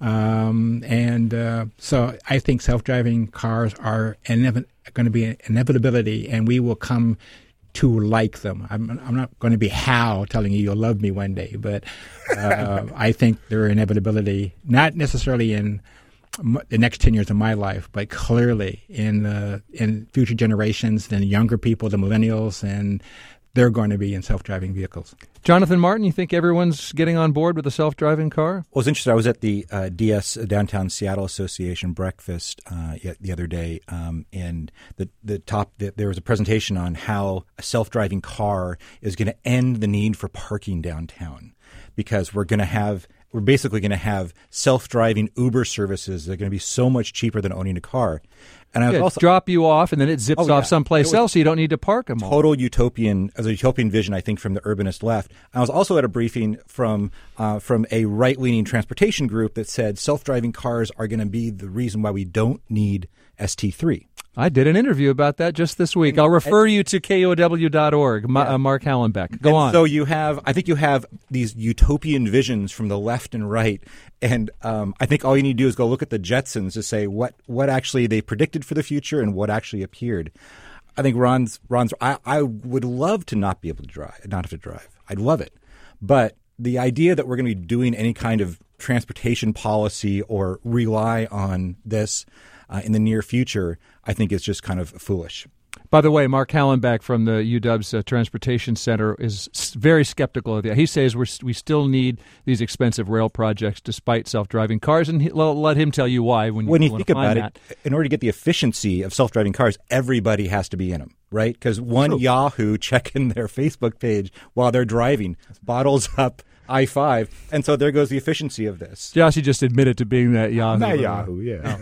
Um, and uh, so I think self-driving cars are inev- going to be an inevitability, and we will come to like them. I'm, I'm not going to be Hal telling you you'll love me one day, but uh, I think they're an inevitability, not necessarily in m- the next ten years of my life, but clearly in the in future generations, then younger people, the millennials, and they're going to be in self-driving vehicles. Jonathan Martin, you think everyone's getting on board with a self-driving car? Well, it was interesting. I was at the uh, D S Downtown Seattle Association breakfast uh, the other day, um, and the the top the, there was a presentation on how a self-driving car is going to end the need for parking downtown, because we're going to have we're basically going to have self-driving Uber services that are going to be so much cheaper than owning a car. And I was yeah, also drop you off, and then it zips oh, yeah. off someplace else, so you don't need to park them all. Total utopian, as a utopian vision, I think, from the urbanist left. I was also at a briefing from uh, from a right-leaning transportation group that said self-driving cars are going to be the reason why we don't need S T three. I did an interview about that just this week. I'll refer you to K O W dot org, Ma- uh, Mark Hallenbeck. Go and on. So you have, I think you have these utopian visions from the left and right, and um, I think all you need to do is go look at the Jetsons to say what, what actually they predicted for the future and what actually appeared. I think Ron's Ron's. I, I would love to not be able to drive, not have to drive. I'd love it, but the idea that we're going to be doing any kind of transportation policy or rely on this uh, in the near future, I think is just kind of foolish. By the way, Mark Hallenbeck from the U W's uh, Transportation Center is s- very skeptical of that. He says we're, we still need these expensive rail projects despite self-driving cars, and he, l- let him tell you why when you, when you want think to find about that. it. In order to get the efficiency of self-driving cars, everybody has to be in them, right? Because one True. Yahoo checking their Facebook page while they're driving bottles up I five, and so there goes the efficiency of this. Jossie just admitted to being that Yahoo. Not Yahoo, yeah.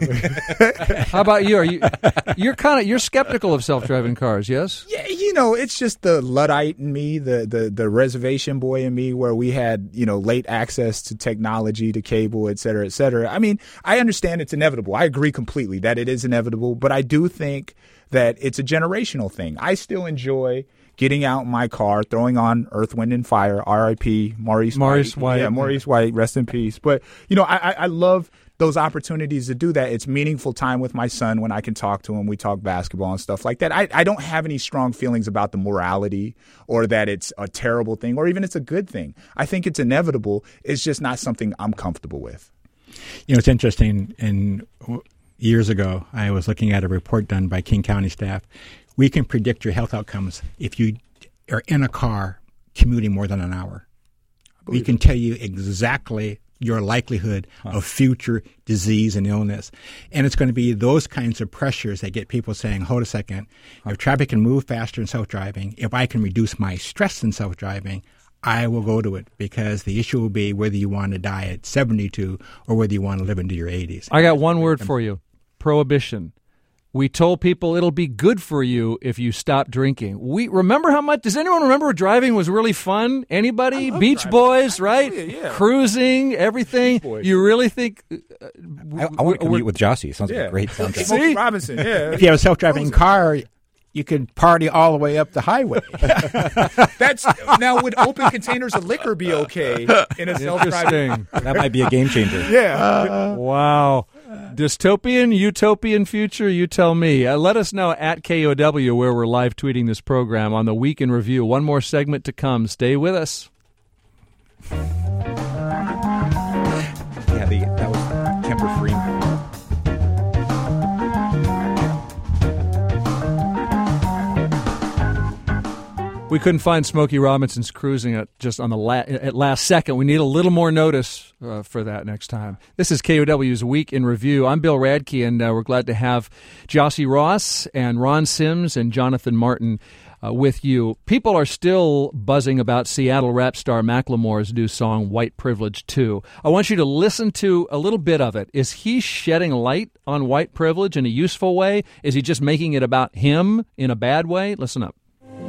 How about you? Are you you're kind of you're skeptical of self-driving cars, yes? Yeah, you know, it's just the Luddite in me, the, the the reservation boy in me, where we had, you know, late access to technology, to cable, et cetera, et cetera. I mean, I understand it's inevitable. I agree completely that it is inevitable, but I do think that it's a generational thing. I still enjoy getting out in my car, throwing on Earth, Wind, and Fire, R I P Maurice Maurice White. White. Yeah, Maurice White, rest in peace. But, you know, I, I, I love those opportunities to do that. It's meaningful time with my son when I can talk to him. We talk basketball and stuff like that. I, I don't have any strong feelings about the morality or that it's a terrible thing or even it's a good thing. I think it's inevitable. It's just not something I'm comfortable with. You know, it's interesting. In years ago, I was looking at a report done by King County staff. We can predict your health outcomes if you are in a car commuting more than an hour. We can tell you exactly your likelihood huh. of future disease and illness. And it's going to be those kinds of pressures that get people saying, hold a second, huh. if traffic can move faster in self-driving, if I can reduce my stress in self-driving, I will go to it, because the issue will be whether you want to die at seventy-two or whether you want to live into your eighties. I got one word for you: prohibition. We told people it'll be good for you if you stop drinking. We remember how much. Does anyone remember driving was really fun? Anybody? Beach driving. Boys, right? It, yeah. Cruising, everything. You really think? Uh, I, I want to commute with Jossie. It sounds yeah. like a great soundtrack. Smokey Robinson, yeah. If you have a self-driving car, you can party all the way up the highway. That's now, would open containers of liquor be okay in a self-driving? Interesting. That might be a game changer. Yeah. Uh, wow. Dystopian, utopian future, you tell me. Uh, let us know at K O W, where we're live tweeting this program on the Week in Review. One more segment to come. Stay with us. Yeah, the, that was Kemper Freeman. We couldn't find Smokey Robinson's Cruising at just on the la- at last second. We need a little more notice uh, for that next time. This is K O W's Week in Review. I'm Bill Radke, and uh, we're glad to have Jossie Ross and Ron Sims and Jonathan Martin uh, with you. People are still buzzing about Seattle rap star Macklemore's new song, White Privilege two. I want you to listen to a little bit of it. Is he shedding light on white privilege in a useful way? Is he just making it about him in a bad way? Listen up.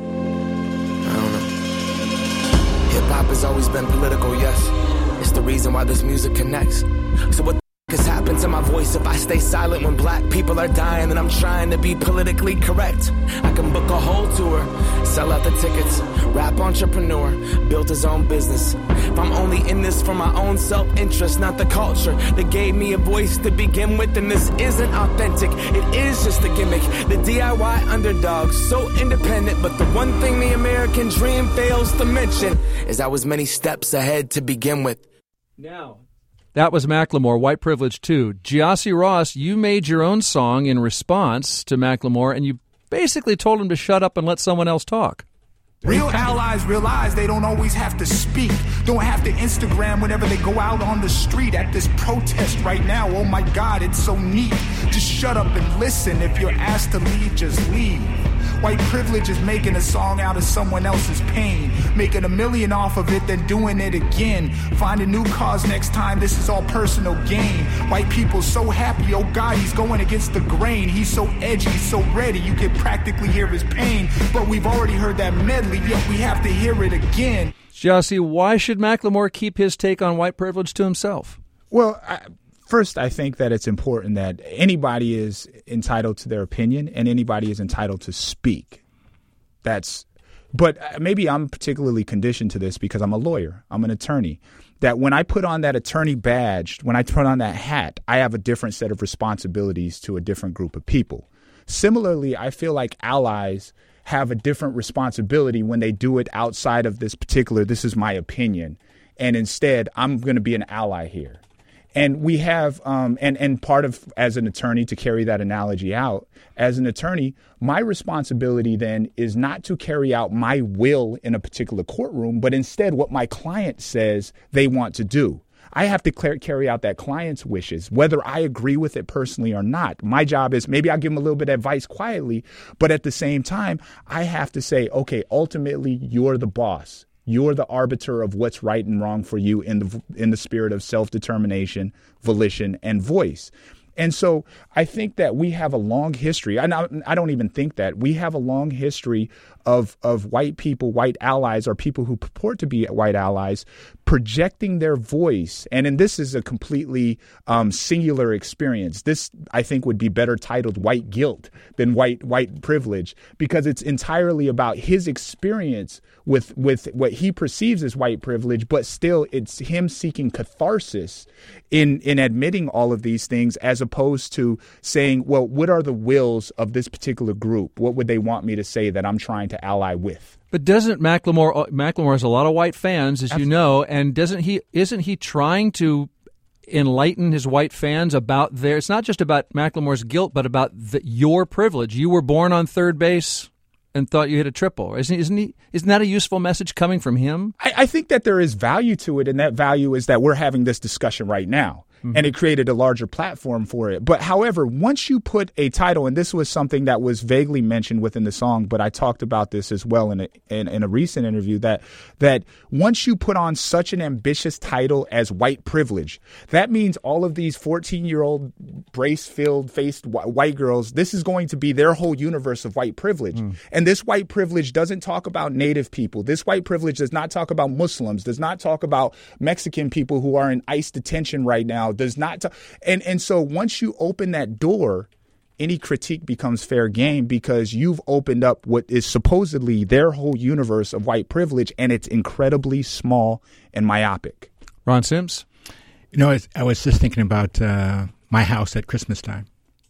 Hip-hop has always been political, yes. It's the reason why this music connects. So what the f*** has happened to my voice if I stay silent when black people are dying and I'm trying to be politically correct? I can book a whole tour, sell out the tickets, rap entrepreneur, built his own business. If I'm only in this for my own self-interest, not the culture that gave me a voice to begin with, then this isn't authentic. It is just a gimmick. The D I Y underdog, so independent, but the one thing the American dream fails to mention is I was many steps ahead to begin with. Now, that was Macklemore, White Privilege two. Jossie Ross, you made your own song in response to Macklemore, and you basically told him to shut up and let someone else talk. Real allies realize they don't always have to speak, don't have to Instagram whenever they go out on the street. At this protest right now, oh my God, it's so neat. Just shut up and listen. If you're asked to leave, just leave. White privilege is making a song out of someone else's pain, making a million off of it, then doing it again. Find a new cause next time, this is all personal gain. White people so happy, oh God, he's going against the grain. He's so edgy, so ready, you can practically hear his pain. But we've already heard that medley, yet we have to hear it again. Jossie, why should Macklemore keep his take on white privilege to himself? Well, I, first, I think that it's important that anybody is entitled to their opinion and anybody is entitled to speak. That's, but maybe I'm particularly conditioned to this because I'm a lawyer. I'm an attorney. That when I put on that attorney badge, when I put on that hat, I have a different set of responsibilities to a different group of people. Similarly, I feel like allies have a different responsibility when they do it outside of this particular, this is my opinion, and instead I'm going to be an ally here. And we have, um, and, and part of, as an attorney, to carry that analogy out, as an attorney, my responsibility then is not to carry out my will in a particular courtroom, but instead what my client says they want to do. I have to clear, carry out that client's wishes, whether I agree with it personally or not. My job is maybe I'll give them a little bit of advice quietly, but at the same time, I have to say, okay, ultimately, you're the boss. You're the arbiter of what's right and wrong for you in the in the spirit of self-determination, volition, and voice. And so I think that we have a long history. I, I don't even think that. We have a long history of, of white people, white allies, or people who purport to be white allies, projecting their voice. And, and this is a completely um, singular experience. This, I think, would be better titled white guilt than white white privilege, because it's entirely about his experience with, with what he perceives as white privilege, but still it's him seeking catharsis in, in admitting all of these things, as opposed to saying, well, what are the wills of this particular group? What would they want me to say that I'm trying to ally with? But doesn't Macklemore, Macklemore has a lot of white fans, as Absolutely. You know, and doesn't he, isn't he trying to enlighten his white fans about their, it's not just about Macklemore's guilt, but about the, your privilege. You were born on third base and thought you hit a triple. Isn't, isn't he? Isn't that a useful message coming from him? I, I think that there is value to it, and that value is that we're having this discussion right now. Mm-hmm. And it created a larger platform for it. But however, once you put a title, and this was something that was vaguely mentioned within the song, but I talked about this as well in a, in, in a recent interview, that that once you put on such an ambitious title as white privilege, that means all of these fourteen-year-old brace-filled faced white girls, this is going to be their whole universe of white privilege. Mm. And this white privilege doesn't talk about Native people. This white privilege does not talk about Muslims, does not talk about Mexican people who are in ICE detention right now, does not. T- and, and so once you open that door, any critique becomes fair game, because you've opened up what is supposedly their whole universe of white privilege, and it's incredibly small and myopic. Ron Sims? You know, I was just thinking about uh, my house at Christmas time.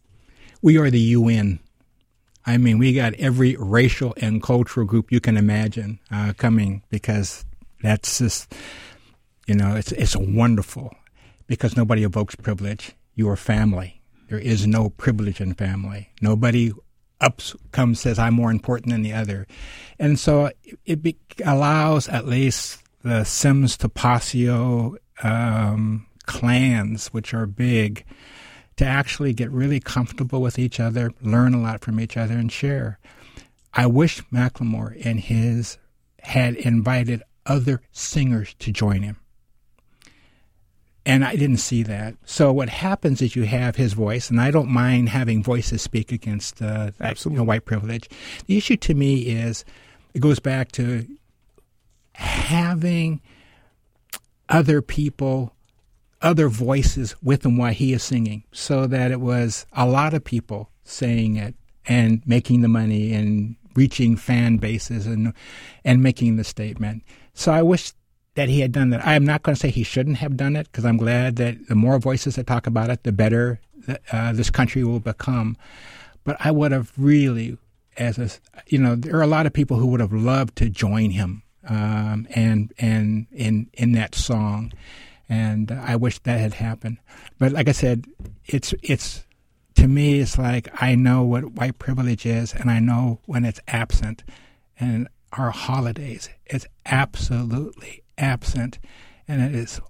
We are the U N. I mean, we got every racial and cultural group you can imagine uh, coming, because that's just, you know, it's it's wonderful, because nobody evokes privilege. You are family. There is no privilege in family. Nobody up comes, says, I'm more important than the other. And so it, it be, allows at least the Sims Topacio um, clans, which are big, to actually get really comfortable with each other, learn a lot from each other, and share. I wish Macklemore and his had invited other singers to join him. And I didn't see that. So what happens is you have his voice, and I don't mind having voices speak against uh, Absolutely. You know, white privilege. The issue to me is it goes back to having other people, other voices with him while he is singing, so that it was a lot of people saying it and making the money and reaching fan bases and and making the statement. So I wish that he had done that. I am not going to say he shouldn't have done it, because I'm glad that the more voices that talk about it, the better uh, this country will become. But I would have really, as a, you know, there are a lot of people who would have loved to join him um, and and in in that song, and I wish that had happened. But like I said, it's it's to me, it's like I know what white privilege is, and I know when it's absent, and our holidays, it's absolutely absent, and it is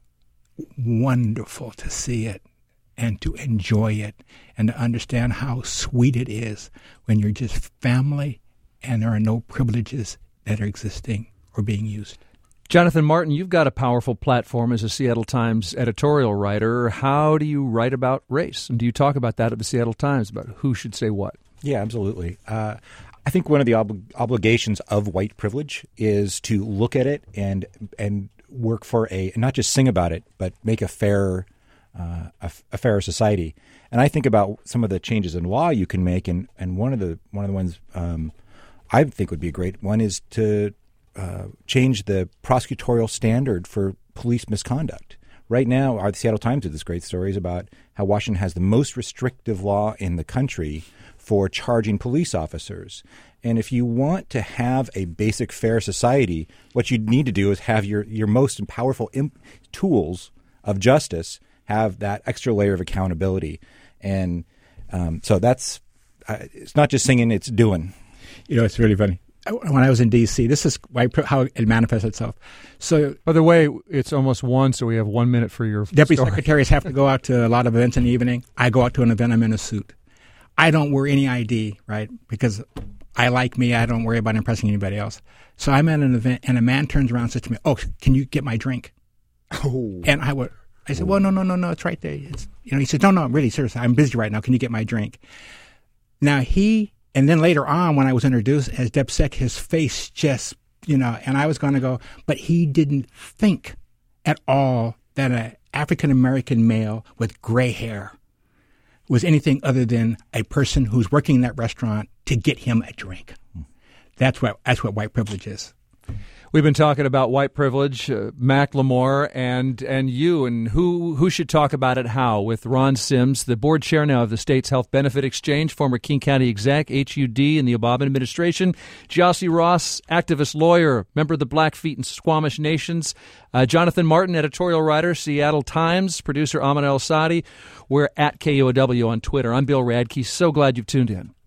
wonderful to see it and to enjoy it and to understand how sweet it is when you're just family and there are no privileges that are existing or being used. Jonathan Martin, you've got a powerful platform as a Seattle Times editorial writer. How do you write about race? And do you talk about that at the Seattle Times, about who should say what? Yeah, absolutely. Uh, I think one of the ob- obligations of white privilege is to look at it and and work for a, not just sing about it, but make a fair, uh, a, a fairer society. And I think about some of the changes in law you can make, and, and one of the one of the ones um, I think would be a great one is to uh, change the prosecutorial standard for police misconduct. Right now, our the Seattle Times did this great stories about how Washington has the most restrictive law in the country for charging police officers. And if you want to have a basic fair society, what you need to do is have your, your most powerful imp- tools of justice have that extra layer of accountability. And um, so that's uh, it's not just singing, it's doing. You know, it's really funny. When I was in D C, this is how it manifests itself. So, by the way, it's almost one, so we have one minute for your deputy story. Secretaries have to go out to a lot of events in the evening. I go out to an event, I'm in a suit. I don't wear any I D, right? Because I like me. I don't worry about impressing anybody else. So I'm at an event, and a man turns around and says to me, "Oh, can you get my drink?" Oh. And I would, I said, "Well, no, no, no, no, it's right there." It's, you know, he said, "No, no, really, seriously, I'm busy right now. Can you get my drink?" Now he, and then later on, when I was introduced as DepSec, his face just, you know, and I was going to go, but he didn't think at all that an African American male with gray hair was anything other than a person who's working in that restaurant to get him a drink. That's what that's what white privilege is. We've been talking about white privilege, uh, Macklemore, and and you, and who who should talk about it how, with Ron Sims, the board chair now of the state's Health Benefit Exchange, former King County exec, H U D in the Obama administration, Jossie Ross, activist lawyer, member of the Blackfeet and Squamish Nations, uh, Jonathan Martin, editorial writer, Seattle Times, producer Ahmed El-Sadi. We're at K U O W on Twitter. I'm Bill Radke. So glad you've tuned in.